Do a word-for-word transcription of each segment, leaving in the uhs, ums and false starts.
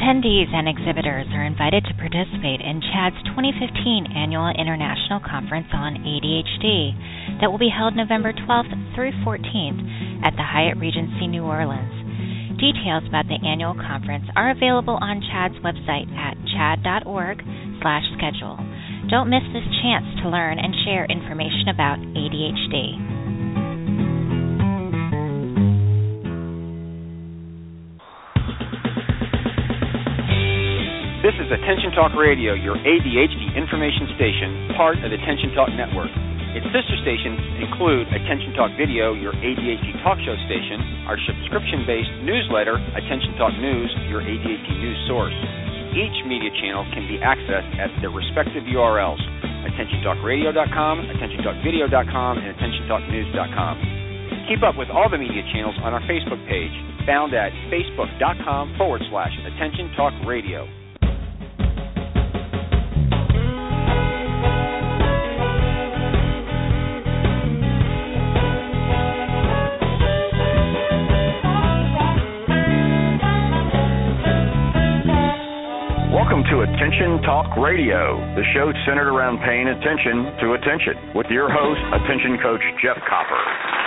Attendees and exhibitors are invited to participate in CHADD's twenty fifteen Annual International Conference on A D H D that will be held November twelfth through fourteenth at the Hyatt Regency New Orleans. Details about the annual conference are available on CHADD's website at chadd.org slash schedule. Don't miss this chance to learn and share information about A D H D. This is Attention Talk Radio, your A D H D information station, part of the Attention Talk Network. Its sister stations include Attention Talk Video, your A D H D talk show station, our subscription-based newsletter, Attention Talk News, your A D H D news source. Each media channel can be accessed at their respective U R Ls, attention talk radio dot com, attention talk video dot com, and attention talk news dot com. Keep up with all the media channels on our Facebook page, found at facebook.com forward slash Attention Talk Radio. Welcome to Attention Talk Radio, the show centered around paying attention to attention, with your host, Attention Coach Jeff Copper.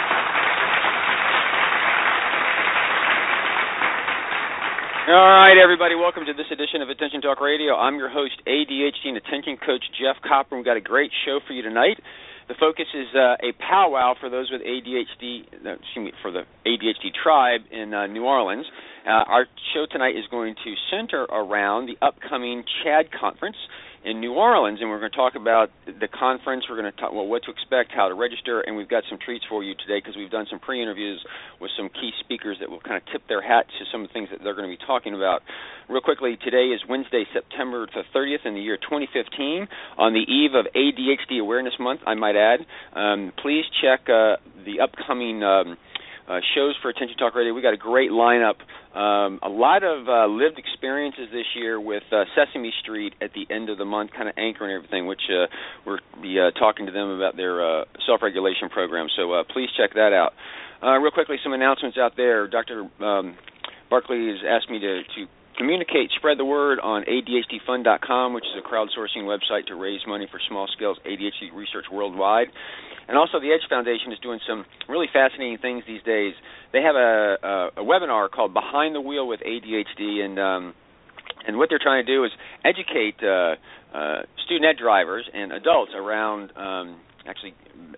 All right, everybody, welcome to this edition of Attention Talk Radio. I'm your host, A D H D and Attention Coach Jeff Copper. We've got a great show for you tonight. The focus is uh, a powwow for those with A D H D, no, excuse me, for the A D H D tribe in uh, New Orleans. Uh, our show tonight is going to center around the upcoming CHADD conference in New Orleans, and we're going to talk about the conference. We're going to talk, well, what to expect, how to register, and we've got some treats for you today because we've done some pre-interviews with some key speakers that will kind of tip their hat to some of the things that they're going to be talking about. Real quickly, today is Wednesday, September the thirtieth in the year twenty fifteen, on the eve of A D H D Awareness Month, I might add. Um, please check uh, the upcoming um, uh, shows for Attention Talk Radio. We've got a great lineup. Um, a lot of uh, lived experiences this year with uh, Sesame Street at the end of the month, kind of anchoring everything, which uh, we'll be uh, talking to them about their uh, self-regulation program. So uh, please check that out. Uh, real quickly, some announcements out there. Doctor Um, Barkley has asked me to, to communicate, spread the word on A D H D fund dot com, which is a crowdsourcing website to raise money for small-scale A D H D research worldwide. And also the Edge Foundation is doing some really fascinating things these days. They have a, a, a webinar called Behind the Wheel with A D H D, and um, and what they're trying to do is educate uh, uh, student ed drivers and adults around um, actually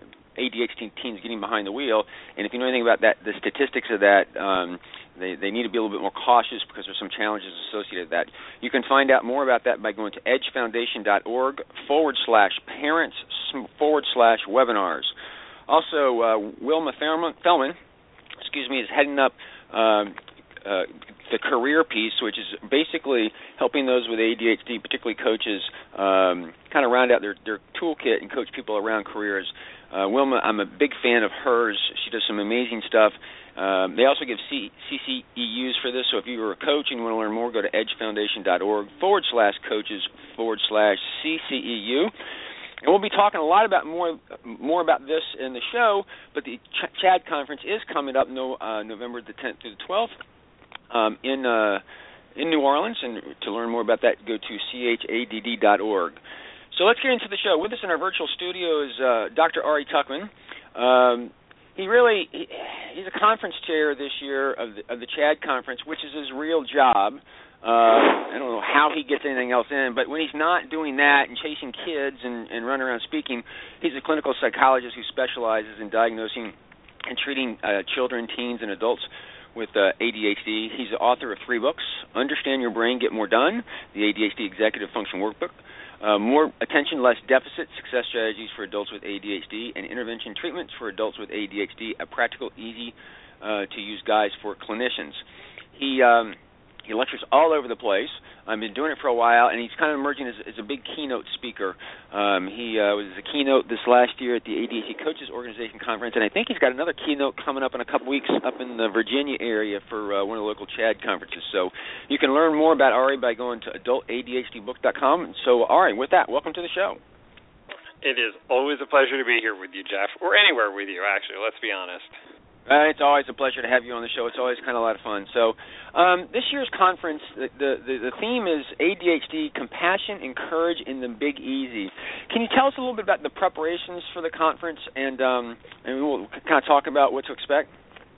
A D H D teens getting behind the wheel. And if you know anything about that, the statistics of that, um, they, they need to be a little bit more cautious because there's some challenges associated with that. You can find out more about that by going to edgefoundation.org forward slash parents forward slash webinars. Also, uh, Wilma Fellman, excuse me, is heading up um, uh, the career piece, which is basically helping those with A D H D, particularly coaches, um, kind of round out their, their toolkit and coach people around careers. Uh, Wilma, I'm a big fan of hers. She does some amazing stuff. Um, they also give C- CCEUs for this, so if you are a coach and you want to learn more, go to edgefoundation.org forward slash coaches forward slash CCEU. And we'll be talking a lot about more more about this in the show, but the Ch- CHADD conference is coming up no, uh, November the tenth through the twelfth um, in uh, in New Orleans, and to learn more about that, go to C H A D D dot org. So let's get into the show. With us in our virtual studio is uh, Doctor Ari Tuckman. Um, he really he, he's a conference chair this year of the, of the CHADD conference, which is his real job. Uh, I don't know how he gets anything else in, but when he's not doing that and chasing kids and, and running around speaking, he's a clinical psychologist who specializes in diagnosing and treating uh, children, teens, and adults with uh, A D H D. He's the author of three books: Understand Your Brain, Get More Done, the A D H D Executive Function Workbook, Uh, More Attention, Less Deficit, Success Strategies for Adults with A D H D, and Intervention Treatments for Adults with A D H D, a practical, easy-to-use uh, guide for clinicians. He um, he lectures all over the place. I've been doing it for a while, and he's kind of emerging as, as a big keynote speaker. Um, he uh, was a keynote this last year at the A D H D Coaches Organization Conference, and I think he's got another keynote coming up in a couple weeks up in the Virginia area for uh, one of the local CHADD conferences. So you can learn more about Ari by going to adult A D H D book dot com. So, Ari, with that, welcome to the show. It is always a pleasure to be here with you, Jeff, or anywhere with you, actually, let's be honest. Uh, it's always a pleasure to have you on the show. It's always kind of a lot of fun. So um, this year's conference, the, the, the theme is A D H D, Compassion and Courage in the Big Easy. Can you tell us a little bit about the preparations for the conference, and, um, and we'll kind of talk about what to expect?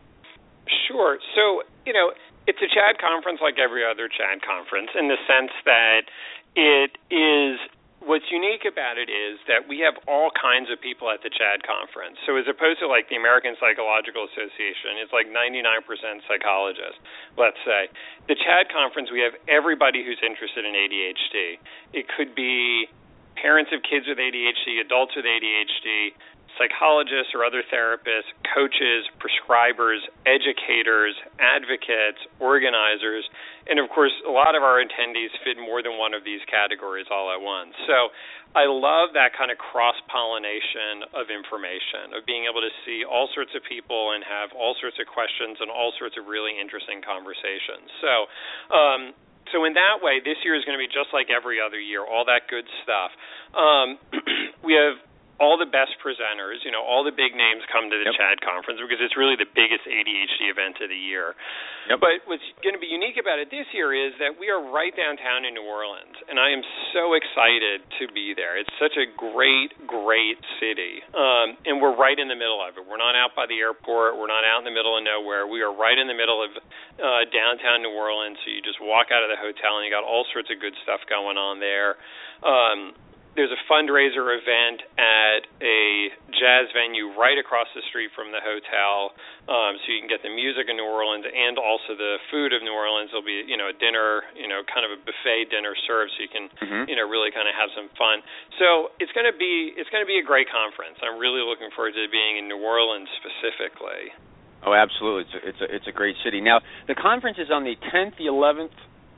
Sure. So, you know, it's a CHADD conference like every other CHADD conference in the sense that it is – what's unique about it is that we have all kinds of people at the CHADD conference. So as opposed to like the American Psychological Association, it's like ninety-nine percent psychologists, let's say. The CHADD conference, we have everybody who's interested in A D H D. It could be parents of kids with A D H D, adults with A D H D, psychologists or other therapists, coaches, prescribers, educators, advocates, organizers, and of course a lot of our attendees fit more than one of these categories all at once. So I love that kind of cross-pollination of information, of being able to see all sorts of people and have all sorts of questions and all sorts of really interesting conversations. So um, So in that way, this year is going to be just like every other year, all that good stuff. Um, we have all the best presenters, you know, all the big names come to the yep. CHADD conference because it's really the biggest A D H D event of the year. Yep. But what's going to be unique about it this year is that we are right downtown in New Orleans, and I am so excited to be there. It's such a great, great city, um, and we're right in the middle of it. We're not out by the airport. We're not out in the middle of nowhere. We are right in the middle of uh, downtown New Orleans, so you just walk out of the hotel, and you got all sorts of good stuff going on there. Um There's a fundraiser event at a jazz venue right across the street from the hotel, um, so you can get the music of New Orleans and also the food of New Orleans. There'll be, you know, a dinner, you know, kind of a buffet dinner served, so you can, mm-hmm. you know, really kind of have some fun. So it's going to be it's going to be a great conference. I'm really looking forward to being in New Orleans specifically. Oh, absolutely! It's a, it's a, it's a great city. Now the conference is on the tenth, the eleventh,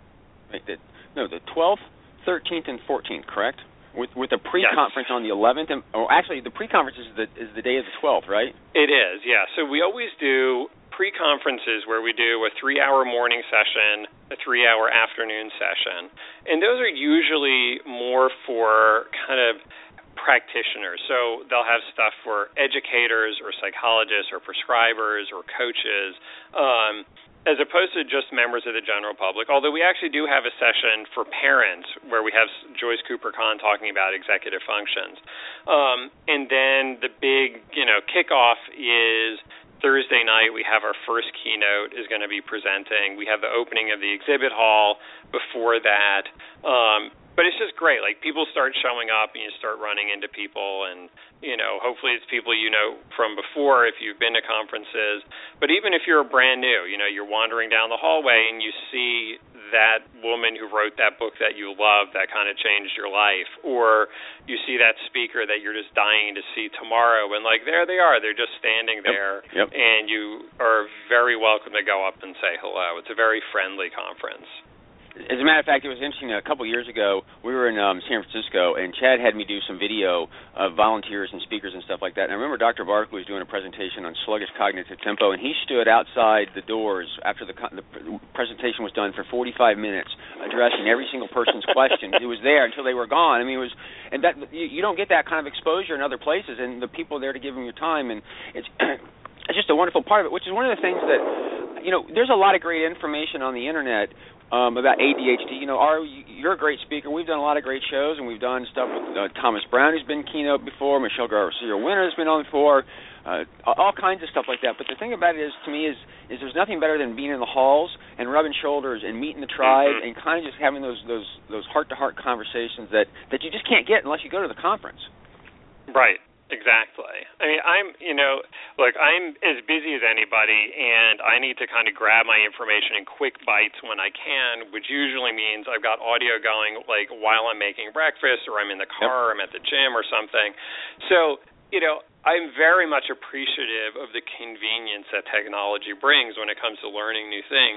no, the twelfth, thirteenth, and fourteenth, correct? With with a pre-conference yes. on the eleventh, and, or actually the pre-conference is the is the day of the twelfth, right? It is, yeah. So we always do pre-conferences where we do a three-hour morning session, a three-hour afternoon session, and those are usually more for kind of practitioners. So they'll have stuff for educators or psychologists or prescribers or coaches, um, as opposed to just members of the general public, although we actually do have a session for parents where we have Joyce Cooper-Kahn talking about executive functions. Um, and then the big, you know, kickoff is Thursday night. We have our first keynote is going to be presenting. We have the opening of the exhibit hall before that. Um, But it's just great. Like, people start showing up, and you start running into people, and, you know, hopefully it's people you know from before if you've been to conferences. But even if you're brand new, you know, you're wandering down the hallway, and you see that woman who wrote that book that you love that kind of changed your life, or you see that speaker that you're just dying to see tomorrow, and, like, there they are. They're just standing there, yep. Yep. and you are very welcome to go up and say hello. It's a very friendly conference. As a matter of fact, it was interesting. A couple of years ago, we were in um, San Francisco, and CHADD had me do some video of volunteers and speakers and stuff like that. And I remember Doctor Barkley was doing a presentation on sluggish cognitive tempo, and he stood outside the doors after the, the presentation was done for forty-five minutes, addressing every single person's question. It was there until they were gone. I mean, it was, and that you, you don't get that kind of exposure in other places, and the people there to give them your time, and it's it's just a wonderful part of it, which is one of the things that, you know, there's a lot of great information on the internet. Um, about A D H D. You know, our, you're a great speaker. We've done a lot of great shows, and we've done stuff with uh, Thomas Brown, who's been keynote before. Michelle Garcia-Winter has been on before. Uh, all kinds of stuff like that. But the thing about it is, to me, is is there's nothing better than being in the halls and rubbing shoulders and meeting the tribe and kind of just having those those those heart-to-heart conversations that, that you just can't get unless you go to the conference. Right. Exactly. I mean, I'm, you know, look, I'm as busy as anybody, and I need to kind of grab my information in quick bites when I can, which usually means I've got audio going, like, while I'm making breakfast, or I'm in the car, yep. or I'm at the gym or something. So, you know, I'm very much appreciative of the convenience that technology brings when it comes to learning new things.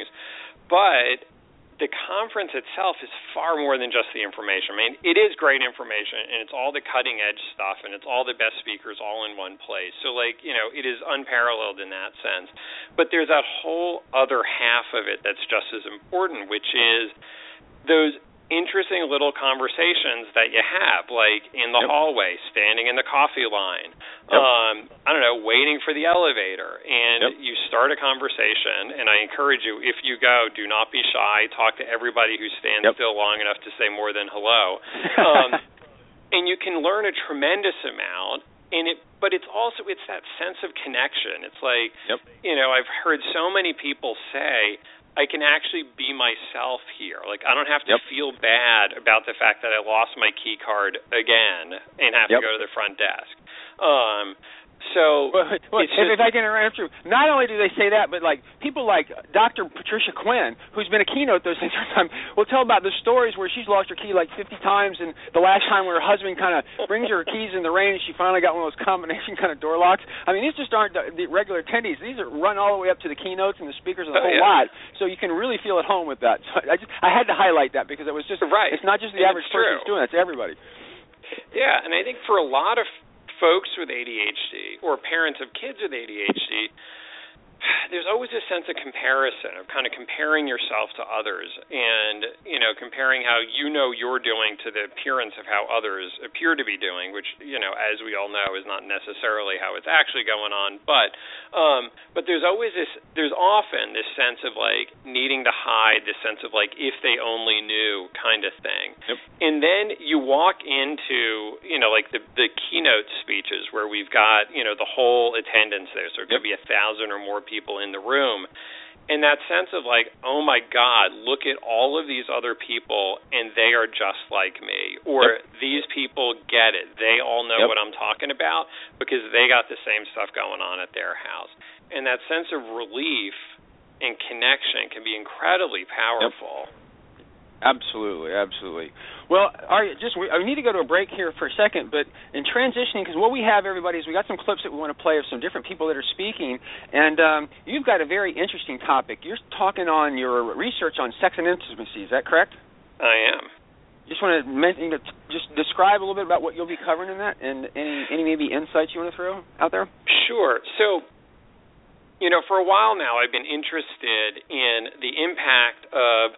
But the conference itself is far more than just the information. I mean, it is great information, and it's all the cutting-edge stuff, and it's all the best speakers all in one place. So, like, you know, it is unparalleled in that sense. But there's that whole other half of it that's just as important, which is those interesting little conversations that you have, like in the yep. hallway, standing in the coffee line, Yep. Um, I don't know, waiting for the elevator, and yep. you start a conversation, and I encourage you, if you go, do not be shy. Talk to everybody who stands yep. still long enough to say more than hello. Um, and you can learn a tremendous amount. And it, but it's also, it's that sense of connection. It's like, yep. you know, I've heard so many people say, I can actually be myself here. Like, I don't have to yep. feel bad about the fact that I lost my key card again and have yep. to go to the front desk. Um, so well, well, it's if, just, if I can interrupt you, not only do they say that, but like people like Doctor Patricia Quinn, who's been a keynote those things time, will tell about the stories where she's lost her key like fifty times, and the last time where her husband kind of brings her keys in the rain, and she finally got one of those combination kind of door locks. I mean, these just aren't the, the regular attendees. These are run all the way up to the keynotes and the speakers and the oh, whole yeah. lot, so you can really feel at home with that. So I just I had to highlight that because it was just right. It's not just the and average person who's doing it; it's everybody. Yeah, and I think for a lot of folks with A D H D or parents of kids with A D H D, there's always a sense of comparison, of kind of comparing yourself to others and, you know, comparing how you know you're doing to the appearance of how others appear to be doing, which, you know, as we all know is not necessarily how it's actually going on. But um, but there's always this, there's often this sense of, like, needing to hide, this sense of, like, if they only knew kind of thing. Yep. And then you walk into, you know, like the, the keynote speeches where we've got, you know, the whole attendance there. So it could yep. be a thousand or more people people in the room, and that sense of like, oh my God, look at all of these other people and they are just like me, or yep. these people get it, they all know yep. what I'm talking about because they got the same stuff going on at their house. And that sense of relief and connection can be incredibly powerful. Yep. Absolutely, absolutely. Well, all right, just we, I need to go to a break here for a second, but in transitioning, because what we have, everybody, is we got some clips that we want to play of some different people that are speaking, and um, you've got a very interesting topic. You're talking on your research on sex and intimacy. Is that correct? I am. Just want to mention, just describe a little bit about what you'll be covering in that, and any, any maybe insights you want to throw out there? Sure. So, you know, for a while now, I've been interested in the impact of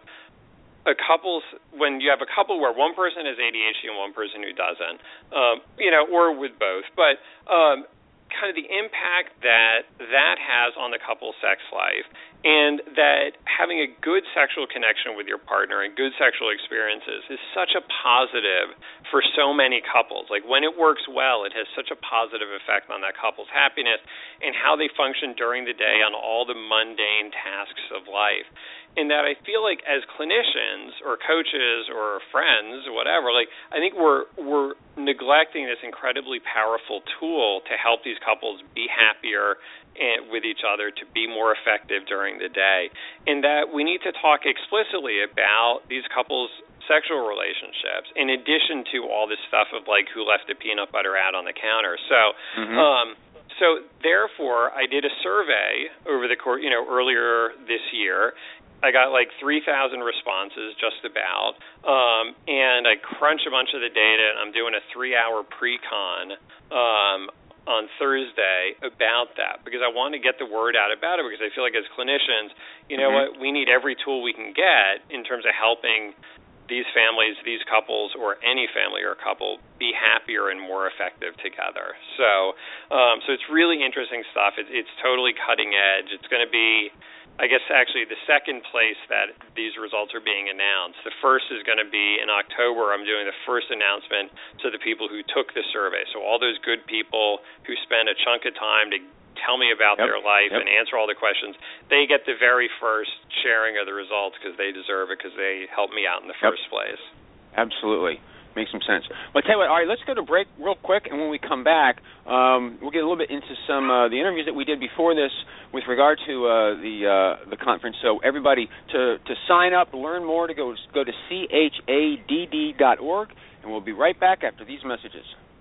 a couple's, when you have a couple where one person has A D H D and one person who doesn't, um, you know, or with both, but um, kind of the impact that that has on the couple's sex life, and that having a good sexual connection with your partner and good sexual experiences is such a positive for so many couples. Like when it works well, it has such a positive effect on that couple's happiness and how they function during the day on all the mundane tasks of life. In that I feel like as clinicians or coaches or friends or whatever, like I think we're we're neglecting this incredibly powerful tool to help these couples be happier and with each other, to be more effective during the day. In that we need to talk explicitly about these couples' sexual relationships in addition to all this stuff of like who left the peanut butter out on the counter. So mm-hmm. um so therefore I did a survey over the course, you know, earlier this year. I got like three thousand responses just about, um, and I crunch a bunch of the data, and I'm doing a three-hour pre-con um, on Thursday about that because I want to get the word out about it because I feel like as clinicians, you know mm-hmm. what, we need every tool we can get in terms of helping these families, these couples, or any family or couple be happier and more effective together. So, um, so it's really interesting stuff. It, it's totally cutting edge. It's going to be, I guess, actually the second place that these results are being announced. The first is going to be in October. I'm doing the first announcement to the people who took the survey. So all those good people who spend a chunk of time to tell me about yep. their life yep. and answer all the questions, they get the very first sharing of the results because they deserve it because they helped me out in the yep. first place. Absolutely. Makes some sense. Well, I'll tell you what, all right, let's go to break real quick, and when we come back, um, we'll get a little bit into some uh, the interviews that we did before this with regard to uh, the uh, the conference. So everybody, to, to sign up, learn more, to go go to C H A D D dot org, and we'll be right back after these messages.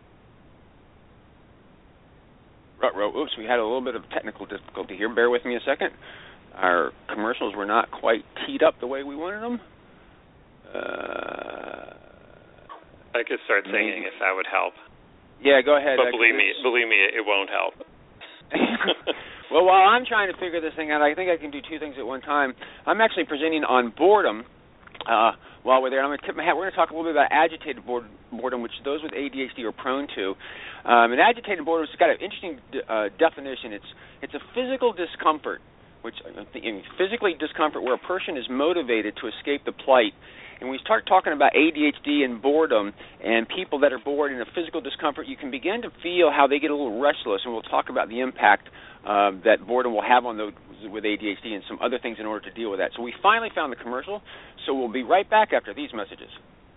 Oops, we had a little bit of technical difficulty here. Bear with me a second. Our commercials were not quite teed up the way we wanted them. Uh... I could start singing if that would help. Yeah, go ahead. But believe me, believe me, it won't help. Well, while I'm trying to figure this thing out, I think I can do two things at one time. I'm actually presenting on boredom uh, while we're there. I'm going to tip my hat. We're going to talk a little bit about agitated boredom, which those with A D H D are prone to. Um, and agitated boredom has got an interesting uh, definition. It's it's a physical discomfort, which I mean, physically discomfort where a person is motivated to escape the plight. And we start talking about A D H D and boredom and people that are bored in a physical discomfort, you can begin to feel how they get a little restless, and we'll talk about the impact uh, that boredom will have on those with A D H D and some other things in order to deal with that. So we finally found the commercial, so we'll be right back after these messages.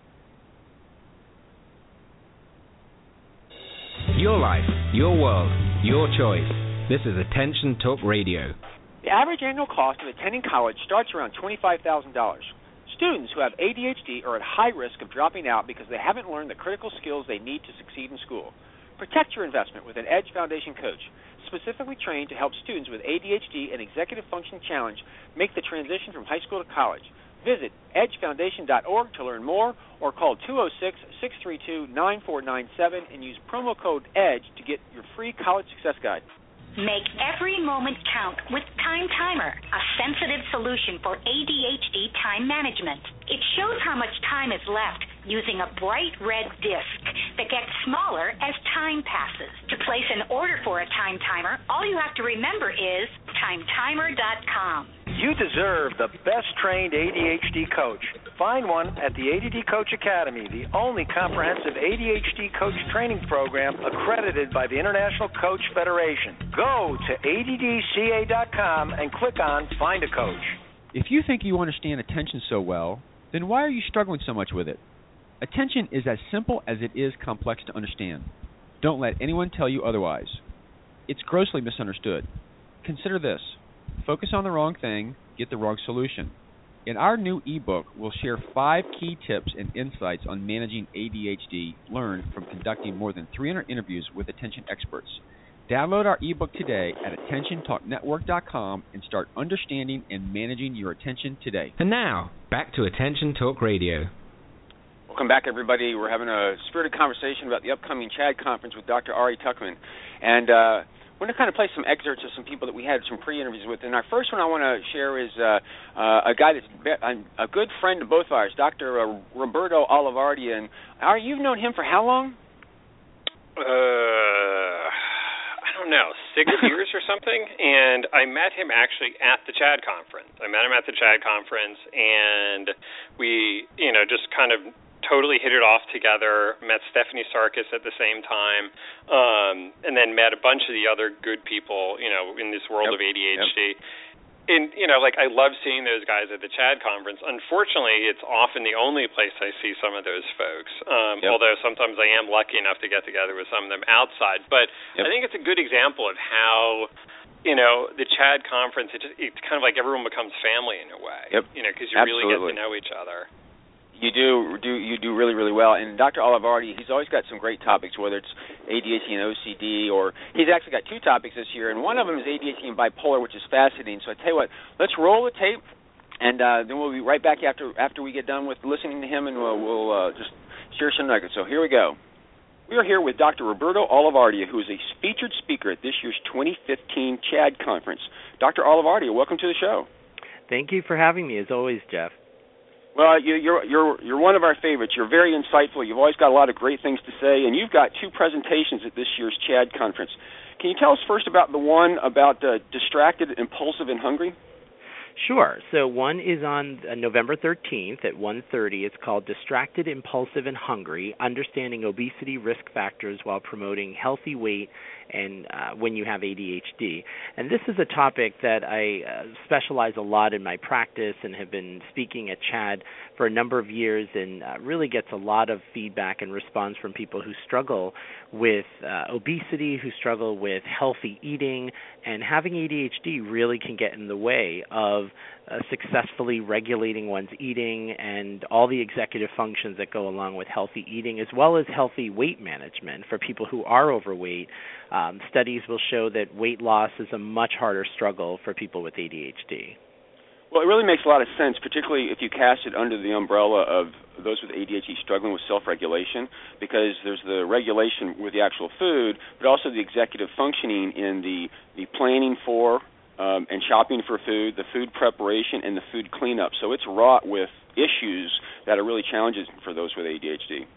Your life, your world, your choice. This is Attention Talk Radio. The average annual cost of attending college starts around twenty-five thousand dollars. Students who have A D H D are at high risk of dropping out because they haven't learned the critical skills they need to succeed in school. Protect your investment with an EDGE Foundation coach, specifically trained to help students with A D H D and executive function challenge make the transition from high school to college. Visit edge foundation dot org to learn more, or call two oh six, six three two, nine four nine seven and use promo code EDGE to get your free college success guide. Make every moment count with Time Timer, a sensitive solution for A D H D time management. It shows how much time is left using a bright red disc that gets smaller as time passes. To place an order for a Time Timer, all you have to remember is time timer dot com. You deserve the best-trained A D H D coach. Find one at the A D D Coach Academy, the only comprehensive A D H D coach training program accredited by the International Coach Federation. Go to A D D C A dot com and click on Find a Coach. If you think you understand attention so well, then why are you struggling so much with it? Attention is as simple as it is complex to understand. Don't let anyone tell you otherwise. It's grossly misunderstood. Consider this. Focus on the wrong thing, get the wrong solution. In our new ebook, we'll share five key tips and insights on managing A D H D learned from conducting more than three hundred interviews with attention experts. Download our ebook today at attention talk network dot com and start understanding and managing your attention today. And now, back to Attention Talk Radio. Welcome back, everybody. We're having a spirited conversation about the upcoming CHAD conference with Doctor Ari Tuckman. And uh, I want to kind of play some excerpts of some people that we had some pre-interviews with. And our first one I want to share is uh, uh, a guy that's a good friend of both of ours, Doctor Uh, Roberto Olivardi. And Ari, you've known him for how long? Uh, I don't know, six years or something. And I met him actually at the CHAD conference. I met him at the CHAD conference, and we, you know, just kind of totally hit it off together, met Stephanie Sarkis at the same time, um, and then met a bunch of the other good people, you know, in this world yep. of A D H D. Yep. And, you know, like, I love seeing those guys at the CHAD conference. Unfortunately, it's often the only place I see some of those folks, um, yep. although sometimes I am lucky enough to get together with some of them outside. But yep. I think it's a good example of how, you know, the CHAD conference, it just, it's kind of like everyone becomes family in a way, yep. you know, because you Absolutely. really get to know each other. You do do you do really, really well. And Doctor Olivardi, he's always got some great topics, whether it's A D H D and O C D, or he's actually got two topics this year, and one of them is A D H D and bipolar, which is fascinating. So I tell you what, let's roll the tape, and uh, then we'll be right back after after we get done with listening to him, and we'll, we'll uh, just share some nuggets. So here we go. We are here with Doctor Roberto Olivardi, who is a featured speaker at this year's twenty fifteen CHAD conference. Doctor Olivardi, welcome to the show. Thank you for having me, as always, Jeff. Well, you, you're you're you're one of our favorites. You're very insightful. You've always got a lot of great things to say, and you've got two presentations at this year's CHAD conference. Can you tell us first about the one about uh, distracted, impulsive, and hungry? Sure. So one is on uh, November thirteenth at one thirty. It's called Distracted, Impulsive, and Hungry, Understanding Obesity Risk Factors While Promoting Healthy Weight and uh, When You Have A D H D. And this is a topic that I uh, specialize a lot in my practice and have been speaking at CHAD for a number of years, and uh, really gets a lot of feedback and response from people who struggle with uh, obesity, who struggle with healthy eating, and having A D H D really can get in the way of uh, successfully regulating one's eating and all the executive functions that go along with healthy eating, as well as healthy weight management for people who are overweight. Um, studies will show that weight loss is a much harder struggle for people with A D H D. Well, it really makes a lot of sense, particularly if you cast it under the umbrella of those with A D H D struggling with self-regulation, because there's the regulation with the actual food, but also the executive functioning in the, the planning for um, and shopping for food, the food preparation, and the food cleanup. So it's wrought with issues that are really challenges for those with A D H D.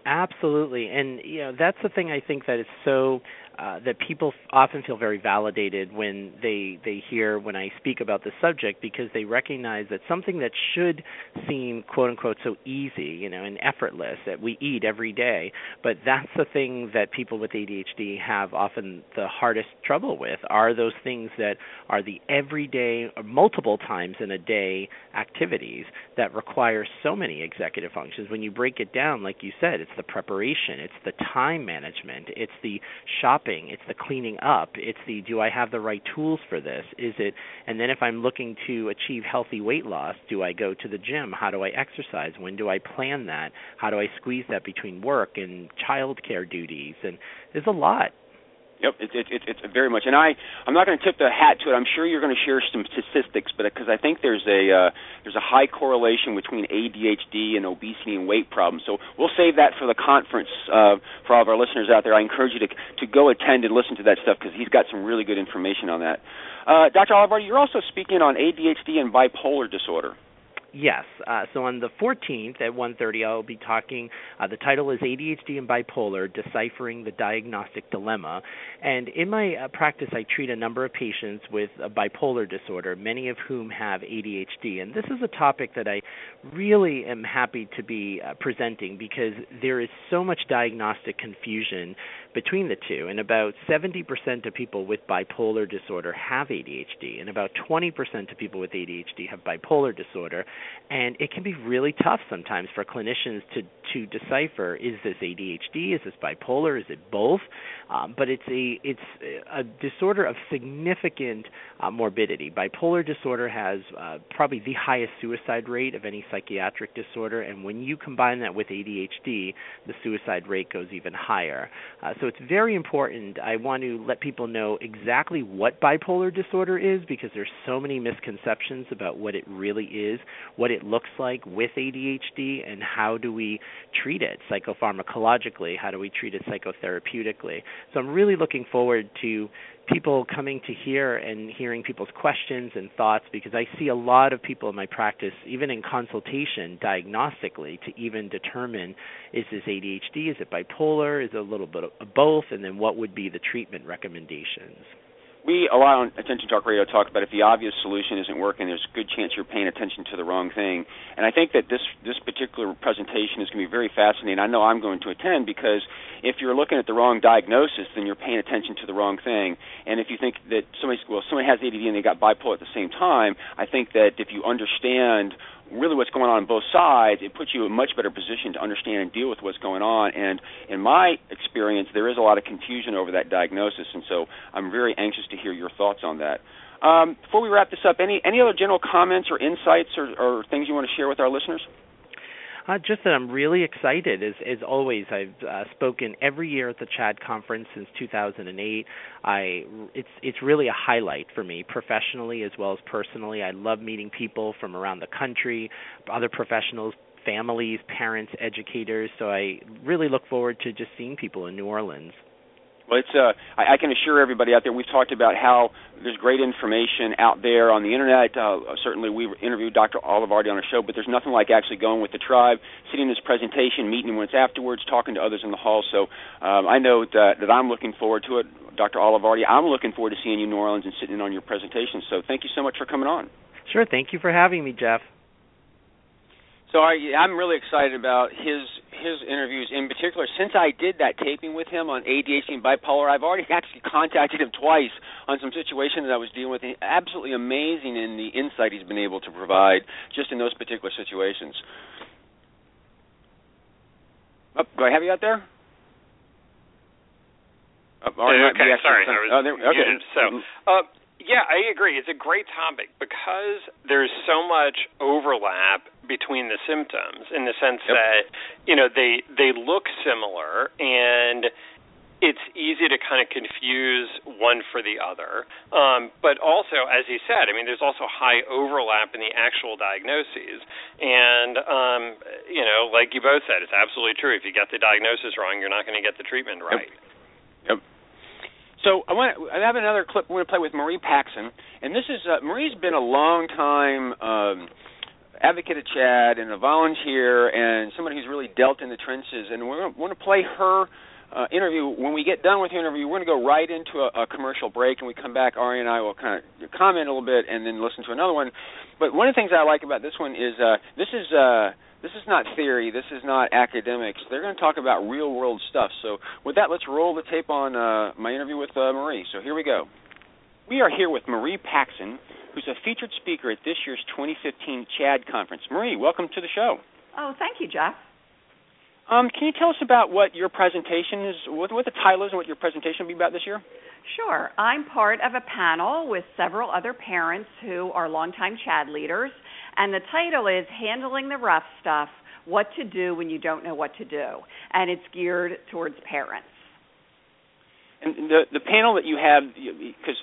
Absolutely, and you know that's the thing I think that is so uh, that people often feel very validated when they they hear when I speak about this subject, because they recognize that something that should seem quote unquote so easy, you know, and effortless, that we eat every day, but that's the thing that people with A D H D have often the hardest trouble with, are those things that are the everyday or multiple times in a day activities that require so many executive functions. When you break it down, like you said, it's the preparation, it's the time management, it's the shopping, it's the cleaning up, it's the do I have the right tools for this? Is it, and then if I'm looking to achieve healthy weight loss, do I go to the gym? How do I exercise? When do I plan that? How do I squeeze that between work and childcare duties? And there's a lot. Yep, it's it, it, it's very much, and I I'm not going to tip the hat to it. I'm sure you're going to share some statistics, but because I think there's a uh, there's a high correlation between A D H D and obesity and weight problems. So we'll save that for the conference uh, for all of our listeners out there. I encourage you to to go attend and listen to that stuff because he's got some really good information on that. Uh, Doctor Olivardi, you're also speaking on A D H D and bipolar disorder. Yes. Uh, so on the fourteenth at one thirty, I'll be talking, uh, the title is A D H D and Bipolar, Deciphering the Diagnostic Dilemma. And in my uh, practice, I treat a number of patients with a bipolar disorder, many of whom have A D H D. And this is a topic that I really am happy to be uh, presenting because there is so much diagnostic confusion between the two. And about seventy percent of people with bipolar disorder have A D H D, and about twenty percent of people with A D H D have bipolar disorder. And it can be really tough sometimes for clinicians to, to decipher, is this A D H D, is this bipolar, is it both? Um, but it's a it's a disorder of significant uh, morbidity. Bipolar disorder has uh, probably the highest suicide rate of any psychiatric disorder, and when you combine that with A D H D, the suicide rate goes even higher. Uh, so it's very important. I want to let people know exactly what bipolar disorder is because there's so many misconceptions about what it really is, what it looks like with A D H D, and how do we treat it psychopharmacologically, how do we treat it psychotherapeutically. So I'm really looking forward to people coming to hear and hearing people's questions and thoughts because I see a lot of people in my practice, even in consultation, diagnostically, to even determine is this A D H D, is it bipolar, is it a little bit of both, and then what would be the treatment recommendations. We, a lot on Attention Talk Radio, talk about if the obvious solution isn't working, there's a good chance you're paying attention to the wrong thing. And I think that this this particular presentation is going to be very fascinating. I know I'm going to attend because if you're looking at the wrong diagnosis, then you're paying attention to the wrong thing. And if you think that somebody, well, somebody has A D D and they got bipolar at the same time, I think that if you understand really what's going on on both sides, it puts you in a much better position to understand and deal with what's going on. And in my experience, there is a lot of confusion over that diagnosis, and so I'm very anxious to hear your thoughts on that. Um, before we wrap this up, any any other general comments or insights or, or things you want to share with our listeners? Uh, just that I'm really excited. As, as always, I've uh, spoken every year at the CHAD conference since two thousand eight. I, it's it's really a highlight for me, professionally as well as personally. I love meeting people from around the country, other professionals, families, parents, educators. So I really look forward to just seeing people in New Orleans. Well, it's, uh, I, I can assure everybody out there, we've talked about how there's great information out there on the Internet. Uh, certainly we interviewed Doctor Olivardi on our show, but there's nothing like actually going with the tribe, sitting in this presentation, meeting once afterwards, talking to others in the hall. So um, I know that, that I'm looking forward to it. Doctor Olivardi, I'm looking forward to seeing you in New Orleans and sitting in on your presentation. So thank you so much for coming on. Sure. Thank you for having me, Jeff. So I, I'm really excited about his his interviews in particular. Since I did that taping with him on A D H D and bipolar, I've already actually contacted him twice on some situations that I was dealing with. Absolutely amazing in the insight he's been able to provide just in those particular situations. Oh, do I have you out there? Oh, uh, okay, sorry. I was oh, there, okay. muted. So, uh, yeah, I agree. It's a great topic because there's so much overlap between the symptoms in the sense yep. that, you know, they they look similar and it's easy to kind of confuse one for the other. Um, but also, as he said, I mean, there's also high overlap in the actual diagnoses. And, um, you know, like you both said, it's absolutely true. If you get the diagnosis wrong, you're not going to get the treatment right. Yep. yep. So I want I have another clip we're going to play with Marie Paxson, and this is uh, Marie's been a long time um, advocate of CHAD and a volunteer and somebody who's really dealt in the trenches. And we want to play her uh, interview. When we get done with the interview, we're going to go right into a, a commercial break, and we come back. Ari and I will kind of comment a little bit and then listen to another one. But one of the things I like about this one is uh, this is uh, this is not theory. This is not academics. They're going to talk about real-world stuff. So with that, let's roll the tape on uh, my interview with uh, Marie. So here we go. We are here with Marie Paxson, who's a featured speaker at this year's twenty fifteen CHAD conference. Marie, welcome to the show. Oh, thank you, Jeff. Um, can you tell us about what your presentation is, what, what the title is and what your presentation will be about this year? Sure. I'm part of a panel with several other parents who are longtime CHAD leaders, and the title is Handling the Rough Stuff, What to Do When You Don't Know What to Do, and it's geared towards parents. And the, the panel that you have, because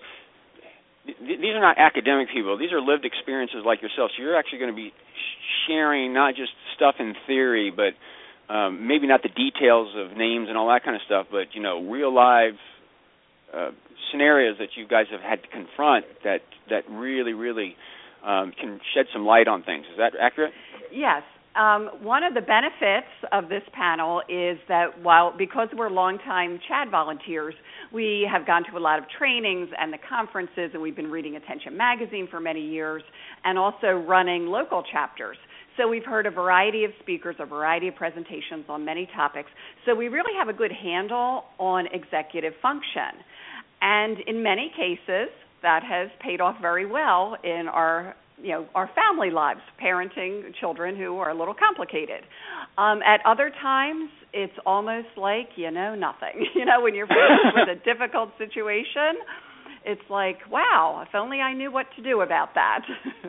these are not academic people. These are lived experiences like yourself. So you're actually going to be sharing not just stuff in theory, but um, maybe not the details of names and all that kind of stuff, but, you know, real live uh, scenarios that you guys have had to confront that, that really, really um, can shed some light on things. Is that accurate? Yes. Um, one of the benefits of this panel is that while, because we're longtime CHAD volunteers, we have gone to a lot of trainings and the conferences, and we've been reading Attention Magazine for many years, and also running local chapters. So we've heard a variety of speakers, a variety of presentations on many topics. So we really have a good handle on executive function. And in many cases, that has paid off very well in our you know, our family lives, parenting children who are a little complicated. Um, at other times, it's almost like you know nothing. You know, when you're faced with a difficult situation, it's like, wow, if only I knew what to do about that.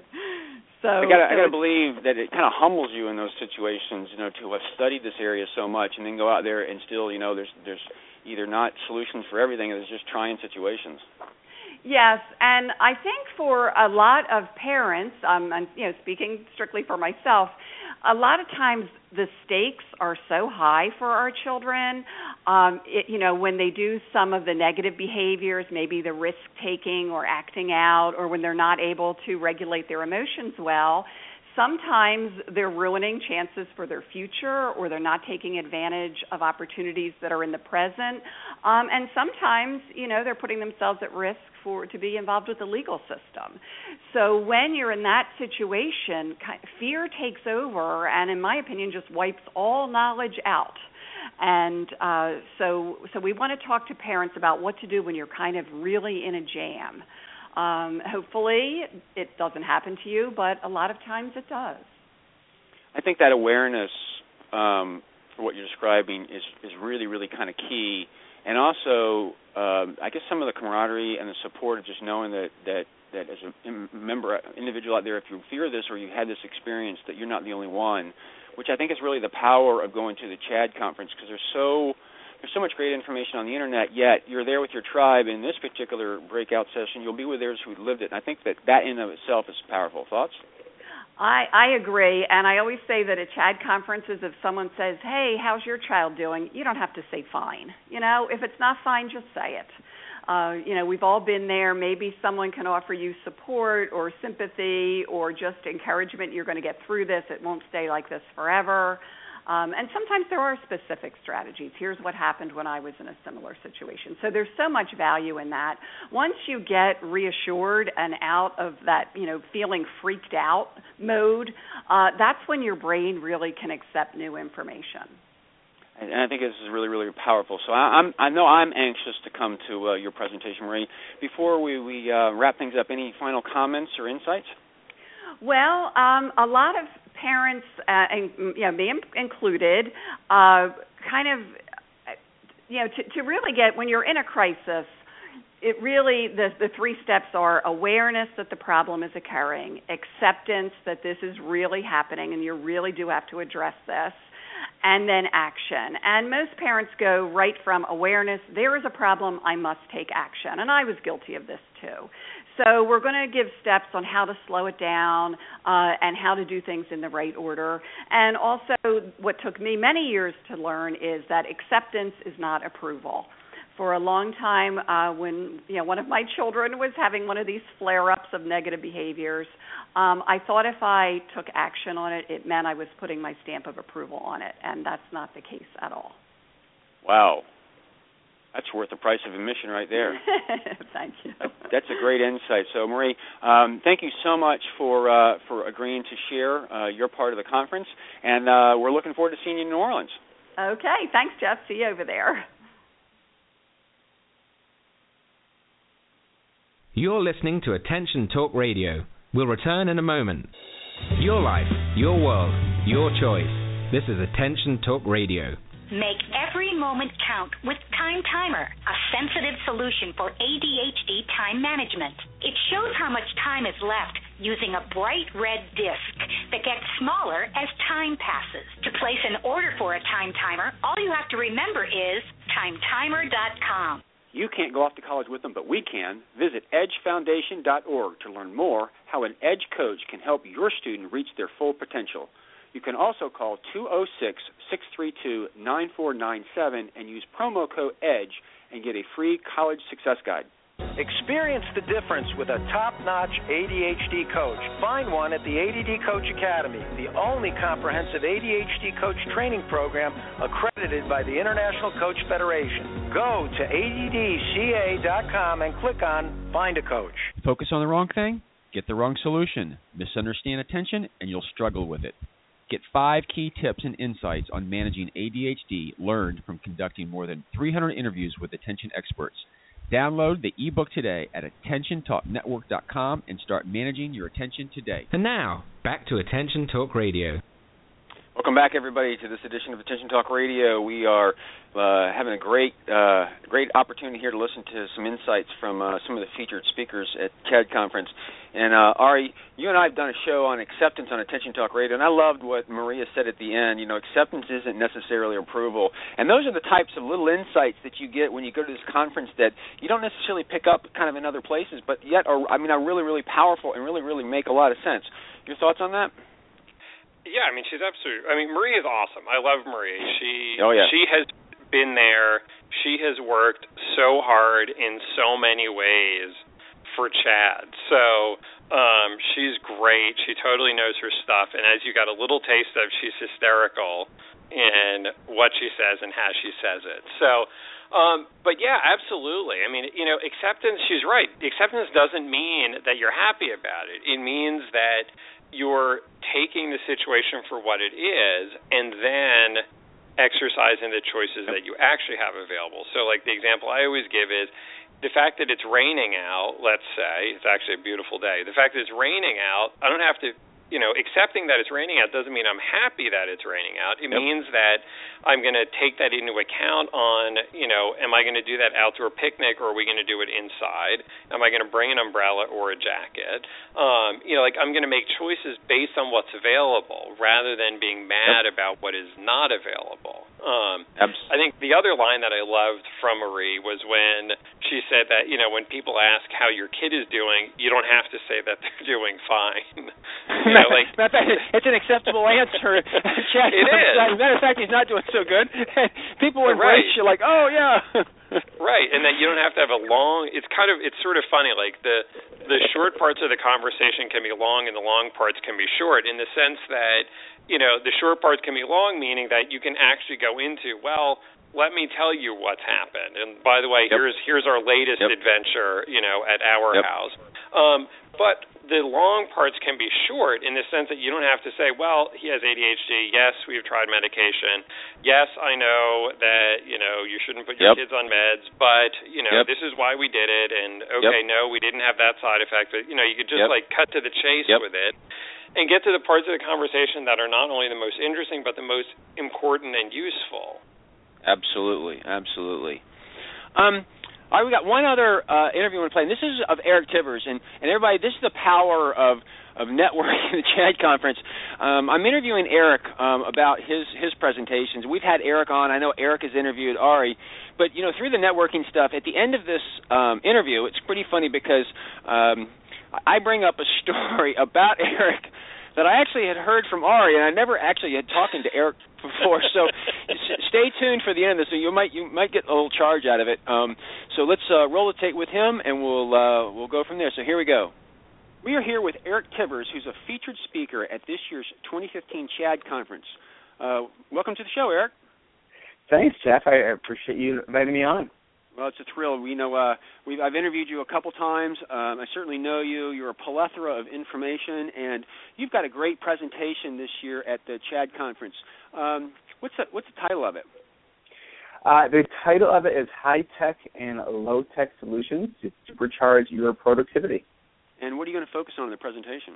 so I got so to believe that it kind of humbles you in those situations, you know, to have studied this area so much and then go out there and still, you know, there's there's either not solutions for everything, or there's just trying situations. Yes, and I think for a lot of parents, um, and, you know, speaking strictly for myself, a lot of times the stakes are so high for our children. Um, it, you know, when they do some of the negative behaviors, maybe the risk-taking or acting out, or when they're not able to regulate their emotions well, sometimes they're ruining chances for their future, or they're not taking advantage of opportunities that are in the present. Um, and sometimes, you know, they're putting themselves at risk for to be involved with the legal system. So when you're in that situation, fear takes over, and in my opinion, just wipes all knowledge out. And uh, so, so we want to talk to parents about what to do when you're kind of really in a jam. Um, hopefully it doesn't happen to you, but a lot of times it does. I think that awareness um, for what you're describing is, is really, really kind of key. And also, um, I guess some of the camaraderie and the support of just knowing that, that, that as a member, individual out there, if you fear this or you had this experience, that you're not the only one, which I think is really the power of going to the CHAD conference, because there's so There's so much great information on the internet, yet you're there with your tribe. In this particular breakout session, you'll be with theirs who lived it. And I think that that in of itself is powerful. Thoughts? I, I agree, and I always say that at CHAD conferences, if someone says, hey, how's your child doing, you don't have to say fine. You know, if it's not fine, just say it. Uh, you know, we've all been there. Maybe someone can offer you support or sympathy or just encouragement. You're going to get through this. It won't stay like this forever. Um, and sometimes there are specific strategies. Here's what happened when I was in a similar situation. So there's so much value in that. Once you get reassured and out of that, you know, feeling freaked out mode, uh, that's when your brain really can accept new information. And I think this is really, really powerful. So I, I'm, I know I'm anxious to come to uh, your presentation, Marie. Before we, we uh, wrap things up, any final comments or insights? Well, um, a lot of parents, uh, and you know, me included, uh, kind of, you know, to, to really get, when you're in a crisis, it really, the, the three steps are awareness that the problem is occurring, acceptance that this is really happening and you really do have to address this, and then action. And most parents go right from awareness, there is a problem, I must take action. And I was guilty of this too. So we're going to give steps on how to slow it down uh, and how to do things in the right order. And also what took me many years to learn is that acceptance is not approval. for a long time, uh, when you know one of my children was having one of these flare-ups of negative behaviors, um, I thought if I took action on it, it meant I was putting my stamp of approval on it, and that's not the case at all. Wow. That's worth the price of admission right there. Thank you. That's a great insight. So, Marie, um, thank you so much for uh, for agreeing to share uh, your part of the conference, and uh, we're looking forward to seeing you in New Orleans. Okay. Thanks, Jeff. See you over there. You're listening to Attention Talk Radio. We'll return in a moment. Your life, your world, your choice. This is Attention Talk Radio. Make every moment count with Time Timer, a sensitive solution for A D H D time management. It shows how much time is left using a bright red disc that gets smaller as time passes. To place an order for a Time Timer, all you have to remember is time timer dot com. You can't go off to college with them, but we can. Visit edge foundation dot org to learn more how an EDGE coach can help your student reach their full potential. You can also call two oh six, six three two, nine four nine seven and use promo code EDGE and get a free college success guide. Experience the difference with a top-notch A D H D coach. Find one at the A D D Coach Academy, the only comprehensive A D H D coach training program accredited by the International Coach Federation. Go to A D D C A dot com and click on Find a Coach. Focus on the wrong thing, get the wrong solution. Misunderstand attention, and you'll struggle with it. Get five key tips and insights on managing A D H D learned from conducting more than three hundred interviews with attention experts. Download the ebook today at attention talk network dot com and start managing your attention today. And now, back to Attention Talk Radio. Welcome back, everybody, to this edition of Attention Talk Radio. We are uh, having a great uh, great opportunity here to listen to some insights from uh, some of the featured speakers at CAD Conference. And, uh, Ari, you and I have done a show on acceptance on Attention Talk Radio, and I loved what Maria said at the end. You know, acceptance isn't necessarily approval. And those are the types of little insights that you get when you go to this conference that you don't necessarily pick up kind of in other places, but yet are, I mean, are really, really powerful and really, really make a lot of sense. Your thoughts on that? Yeah, I mean, she's absolutely. I mean, Marie is awesome. I love Marie. She oh, yeah. she has been there. She has worked so hard in so many ways for Chad. So um, she's great. She totally knows her stuff. And as you got a little taste of, she's hysterical in what she says and how she says it. So, um, but yeah, absolutely. I mean, you know, acceptance. She's right. The acceptance doesn't mean that you're happy about it. It means that you're taking the situation for what it is and then exercising the choices that you actually have available. So, like, the example I always give is the fact that it's raining out, let's say, it's actually a beautiful day. The fact that it's raining out, I don't have to, you know, accepting that it's raining out doesn't mean I'm happy that it's raining out. It yep. means that I'm going to take that into account on, you know, am I going to do that outdoor picnic or are we going to do it inside? Am I going to bring an umbrella or a jacket? Um, you know, like I'm going to make choices based on what's available rather than being mad yep. about what is not available. Um, I think the other line that I loved from Marie was when she said that, you know, when people ask how your kid is doing, you don't have to say that they're doing fine. You know, like, it's an acceptable answer. Chad, it is. As a matter of fact, he's not doing so good. People embrace right. you like, oh, yeah. Right, and that you don't have to have a long, it's kind of, it's sort of funny, like the the short parts of the conversation can be long and the long parts can be short in the sense that, you know, the short parts can be long, meaning that you can actually go into, well, let me tell you what's happened. And by the way, yep. here's here's our latest yep. adventure, you know, at our yep. house. Um, but the long parts can be short in the sense that you don't have to say, well, he has A D H D. Yes, we've tried medication. Yes, I know that, you know, you shouldn't put your yep. kids on meds, but, you know, yep. this is why we did it. And, okay, yep. no, we didn't have that side effect. But, you know, you could just, yep. like, cut to the chase yep. with it and get to the parts of the conversation that are not only the most interesting but the most important and useful. Absolutely, absolutely. Um, all right, we got one other uh, interview I want to play, and this is of Eric Tivers. And, and everybody, this is the power of, of networking at the CHAD Conference. Um, I'm interviewing Eric um, about his, his presentations. We've had Eric on. I know Eric has interviewed Ari. But, you know, through the networking stuff, at the end of this um, interview, it's pretty funny because um, I bring up a story about Eric that I actually had heard from Ari, and I never actually had talked to Eric before. So stay tuned for the end of this. So you might you might get a little charge out of it. Um, so let's uh, roll the tape with him, and we'll uh, we'll go from there. So here we go. We are here with Eric Tivers, who's a featured speaker at this year's twenty fifteen CHAD conference. Uh, welcome to the show, Eric. Thanks, Jeff. I appreciate you inviting me on. Well, it's a thrill. We know uh, we've, I've interviewed you a couple times. Um, I certainly know you. You're a plethora of information, and you've got a great presentation this year at the CHAD conference. Um, what's the, what's the title of it? Uh, the title of it is High Tech and Low Tech Solutions to Supercharge Your Productivity. And what are you going to focus on in the presentation?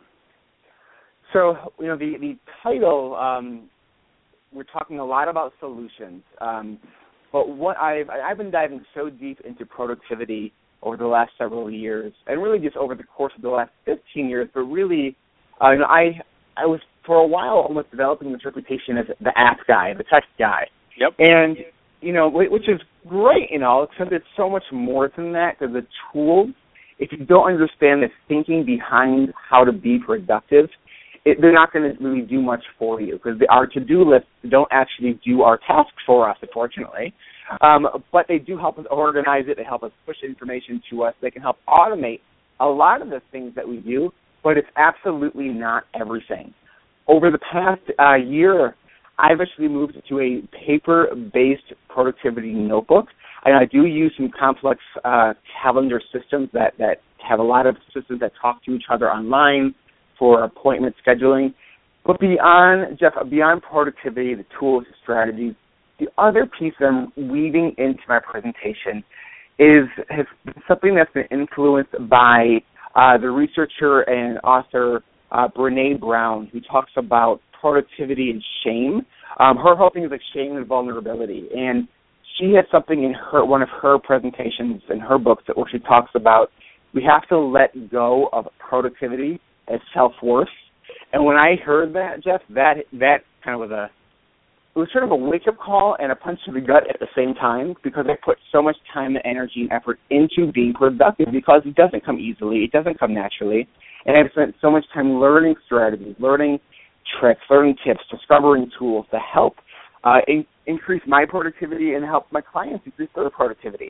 So, you know, the, the title, um, we're talking a lot about solutions. Um, but what I've, I've been diving so deep into productivity over the last several years, and really just over the course of the last fifteen years, but really, uh, you know, I, I was for a while almost developing this reputation as the app guy, the tech guy. Yep. And, you know, which is great, you know, except it's so much more than that, because the tools, if you don't understand the thinking behind how to be productive, it, they're not going to really do much for you, because our to-do lists don't actually do our tasks for us, unfortunately. Um, but they do help us organize it. They help us push information to us. They can help automate a lot of the things that we do, but it's absolutely not everything. Over the past uh, year, I've actually moved to a paper-based productivity notebook. And I do use some complex uh, calendar systems that, that have a lot of systems that talk to each other online for appointment scheduling. But beyond, Jeff, beyond productivity, the tools, the strategies, the other piece that I'm weaving into my presentation is has been something that's been influenced by uh, the researcher and author uh, Brené Brown, who talks about productivity and shame. Um, her whole thing is like shame and vulnerability. And she has something in her one of her presentations in her books that where she talks about we have to let go of productivity as self-worth. And when I heard that, Jeff, that that kind of was a it was sort of a wake-up call and a punch to the gut at the same time, because I put so much time and energy and effort into being productive, because it doesn't come easily, it doesn't come naturally, and I've spent so much time learning strategies, learning tricks, learning tips, discovering tools to help uh, in, increase my productivity and help my clients increase their productivity.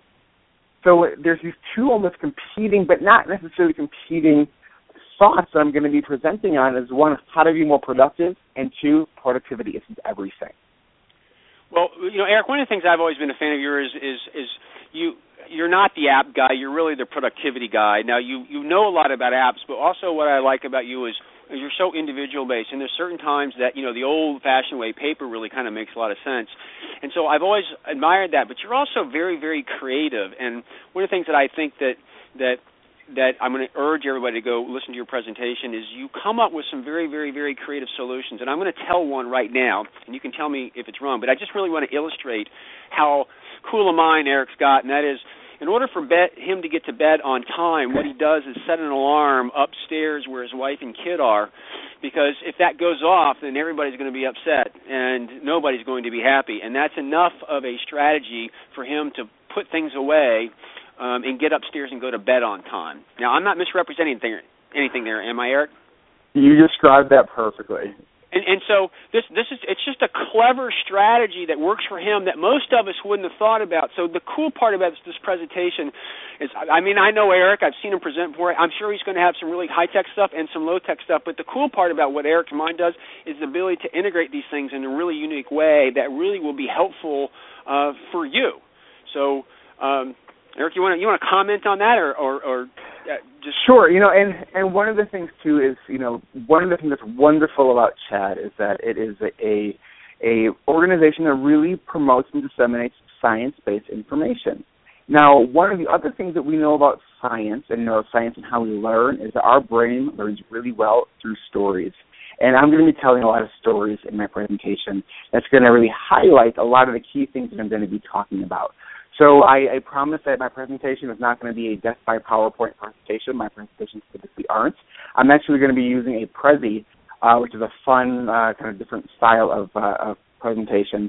So there's these two almost competing, but not necessarily competing thoughts that I'm going to be presenting on is one, how to be more productive, and two, productivity isn't everything. Well, you know, Eric, one of the things I've always been a fan of yours is is, is you you're not the app guy, you're really the productivity guy. Now you, you know a lot about apps, but also what I like about you is you're so individual based, and there's certain times that, you know, the old fashioned way, paper really kind of makes a lot of sense. And so I've always admired that, but you're also very, very creative. And one of the things that I think that that that I'm going to urge everybody to go listen to your presentation is you come up with some very, very, very creative solutions. And I'm going to tell one right now, and you can tell me if it's wrong, but I just really want to illustrate how cool a mind Eric's got, and that is, in order for bed, him to get to bed on time, what he does is set an alarm upstairs where his wife and kid are, because if that goes off, then everybody's going to be upset, and nobody's going to be happy. And that's enough of a strategy for him to put things away Um, and get upstairs and go to bed on time. Now, I'm not misrepresenting anything, anything there, am I, Eric? You described that perfectly. And, and so this this is it's just a clever strategy that works for him that most of us wouldn't have thought about. So the cool part about this, this presentation is, I mean, I know Eric. I've seen him present before. I'm sure he's going to have some really high-tech stuff and some low-tech stuff. But the cool part about what Eric's mind does is the ability to integrate these things in a really unique way that really will be helpful uh, for you. So, um Eric, you want to you want to comment on that, or or, or uh, just sure? You know, and, and one of the things too is, you know, one of the things that's wonderful about CHAD is that it is a a organization that really promotes and disseminates science-based information. Now, one of the other things that we know about science and neuroscience and how we learn is that our brain learns really well through stories. And I'm going to be telling a lot of stories in my presentation that's going to really highlight a lot of the key things that I'm going to be talking about. So I, I promise that my presentation is not going to be a death by PowerPoint presentation. My presentations typically aren't. I'm actually going to be using a Prezi, uh, which is a fun, uh, kind of different style of, uh, of presentation.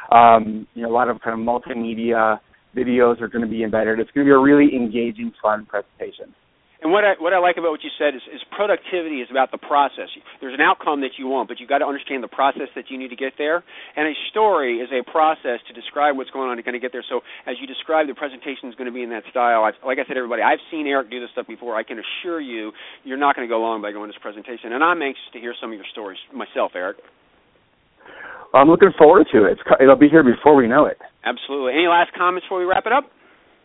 Um, you know, a lot of kind of multimedia videos are going to be embedded. It's going to be a really engaging, fun presentation. And what I what I like about what you said is, is productivity is about the process. There's an outcome that you want, but you've got to understand the process that you need to get there. And a story is a process to describe what's going on to kind of get there. So as you describe, the presentation is going to be in that style. I've, like I said, everybody, I've seen Eric do this stuff before. I can assure you, you're not going to go long by going to this presentation. And I'm anxious to hear some of your stories myself, Eric. Well, I'm looking forward to it. It's, it'll be here before we know it. Absolutely. Any last comments before we wrap it up?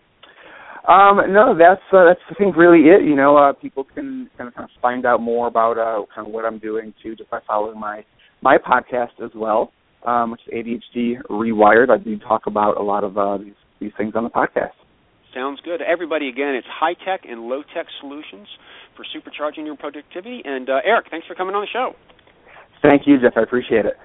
Um, no, that's uh, that's I think really it. You know, uh, people can kind of, kind of find out more about uh, kind of what I'm doing too, just by following my my podcast as well, um, which is A D H D Rewired. I do talk about a lot of uh, these these things on the podcast. Sounds good. Everybody, again, it's high tech and low tech solutions for supercharging your productivity. And uh, Eric, thanks for coming on the show. Thank you, Jeff. I appreciate it.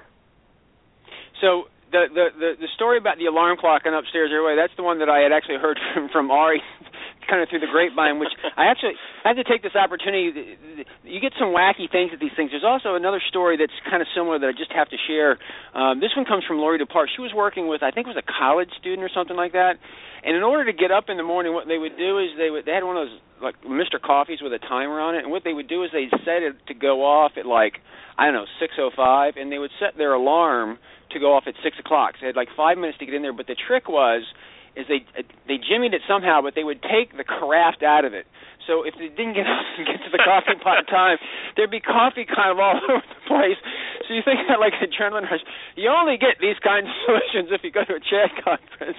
So. The, the the the story about the alarm clock and upstairs everywhere, that's the one that I had actually heard from, from Ari kind of through the grapevine, which I actually I had to take this opportunity. You get some wacky things at these things. There's also another story that's kind of similar that I just have to share. Um, this one comes from Lori DePark. She was working with, I think it was a college student or something like that, and in order to get up in the morning, what they would do is they would they had one of those like Mister Coffees with a timer on it, and what they would do is they set it to go off at like, I don't know, six oh five, and they would set their alarm to go off at six o'clock. So they had like five minutes to get in there, but the trick was is they they jimmied it somehow, but they would take the carafe out of it. So if they didn't get up and get to the coffee pot in time, there'd be coffee kind of all over the place. So you think that like adrenaline rush. You only get these kinds of solutions if you go to a CHAD conference.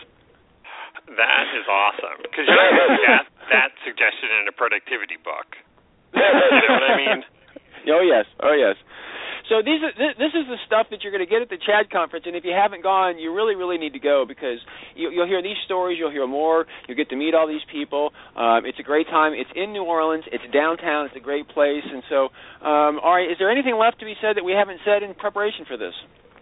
That is awesome, because you know that that suggestion in a productivity book. You know what I mean? Oh yes, oh yes. So these are, this is the stuff that you're going to get at the CHAD conference, and if you haven't gone, you really, really need to go, because you, you'll hear these stories, you'll hear more, you'll get to meet all these people. Um, it's a great time. It's in New Orleans. It's downtown. It's a great place. And so, um, all right, is there anything left to be said that we haven't said in preparation for this?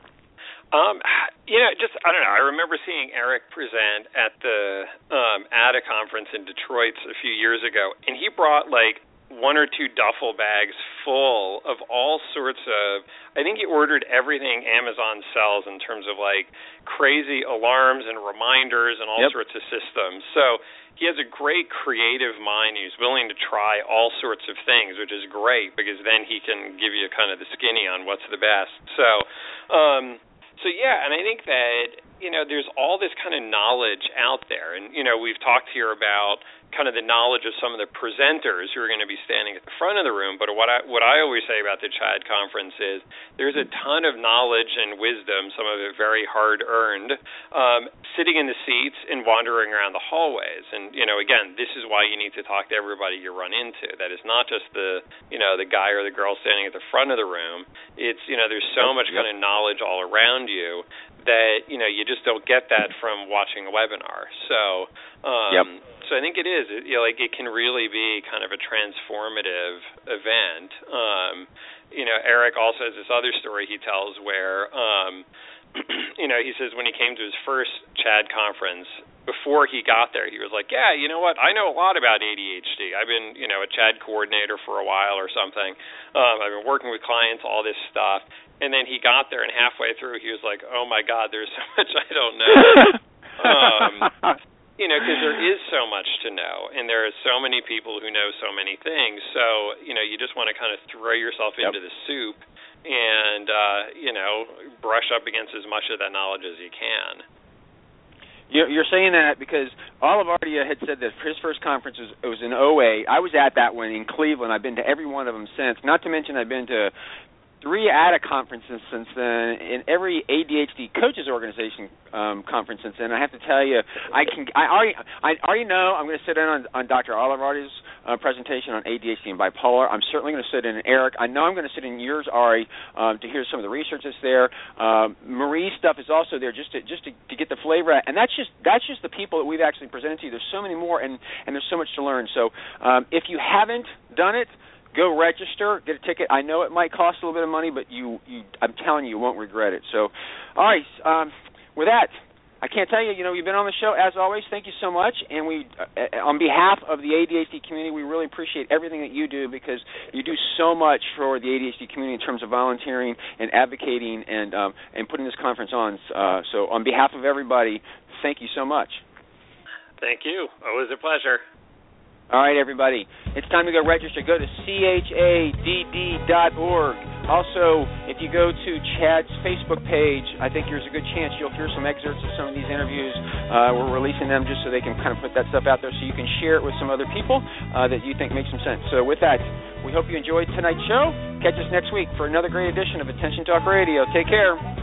Um, you know, just, I don't know, I remember seeing Eric present at the um, A D A conference in Detroit a few years ago, and he brought, like, one or two duffel bags full of all sorts of, I think he ordered everything Amazon sells in terms of like crazy alarms and reminders and all yep. sorts of systems. So he has a great creative mind. He's willing to try all sorts of things, which is great, because then he can give you kind of the skinny on what's the best. So, um, so yeah, and I think that, you know, there's all this kind of knowledge out there. And, you know, we've talked here about kind of the knowledge of some of the presenters who are going to be standing at the front of the room. But what I what I always say about the CHAD conference is there's a ton of knowledge and wisdom, some of it very hard-earned, um, sitting in the seats and wandering around the hallways. And, you know, again, this is why you need to talk to everybody you run into. That is not just the, you know, the guy or the girl standing at the front of the room. It's, you know, there's so much kind of knowledge all around you that, you know, you just don't get that from watching a webinar. So, um, yep. so I think it is, it, you know, like it can really be kind of a transformative event. Um, you know, Eric also has this other story he tells where, um, you know, he says when he came to his first CHAD conference, before he got there, he was like, yeah, you know what, I know a lot about A D H D. I've been, you know, a CHAD coordinator for a while or something. Um, I've been working with clients, all this stuff. And then he got there, and halfway through, he was like, oh, my God, there's so much I don't know. um, you know, because there is so much to know, and there are so many people who know so many things. So, you know, you just want to kind of throw yourself yep. into the soup and, uh, you know, brush up against as much of that knowledge as you can. You're saying that because Olive Ardia had said that his first conference was, it was in O A. I was at that one in Cleveland. I've been to every one of them since. Not to mention I've been to three A D A conferences since then, in every A D H D coaches organization um, conference since then. I have to tell you, I can. I already, I already know I'm going to sit in on, on Doctor Olive Ardia's uh, presentation on A D H D and bipolar. I'm certainly going to sit in Eric. I know I'm going to sit in yours, Ari, um, to hear some of the research that's there. Um, Marie's stuff is also there, just to just to, to get the flavor. And that's just that's just the people that we've actually presented to you. There's so many more, and and there's so much to learn. So um, if you haven't done it, go register, get a ticket. I know it might cost a little bit of money, but you, you I'm telling you, you won't regret it. So, all right, um, with that, I can't tell you, you know, you've been on the show, as always. Thank you so much. And we, uh, on behalf of the A D H D community, we really appreciate everything that you do, because you do so much for the A D H D community in terms of volunteering and advocating and, um, and putting this conference on. Uh, so on behalf of everybody, thank you so much. Thank you. Always a pleasure. All right, everybody. It's time to go register. Go to C H A D D dot org. Also, if you go to Chad's Facebook page, I think there's a good chance you'll hear some excerpts of some of these interviews. Uh, we're releasing them just so they can kind of put that stuff out there so you can share it with some other people uh, that you think make some sense. So with that, we hope you enjoyed tonight's show. Catch us next week for another great edition of Attention Talk Radio. Take care.